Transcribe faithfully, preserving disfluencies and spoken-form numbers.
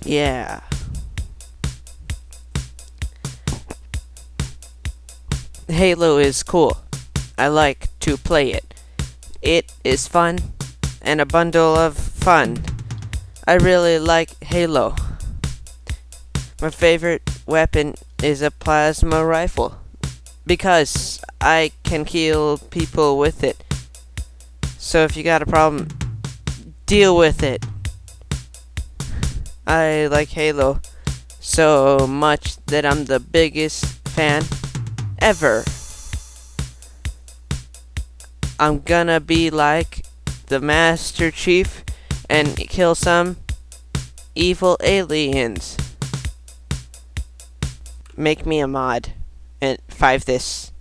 Yeah. Halo is cool. I like to play it. It is fun and a bundle of fun. I really like Halo. My favorite weapon is a plasma rifle because I can kill people with it. So if you got a problem, deal with it. I like Halo so much that I'm the biggest fan ever. I'm gonna be like the Master Chief and kill some evil aliens. Make me a mod and five this.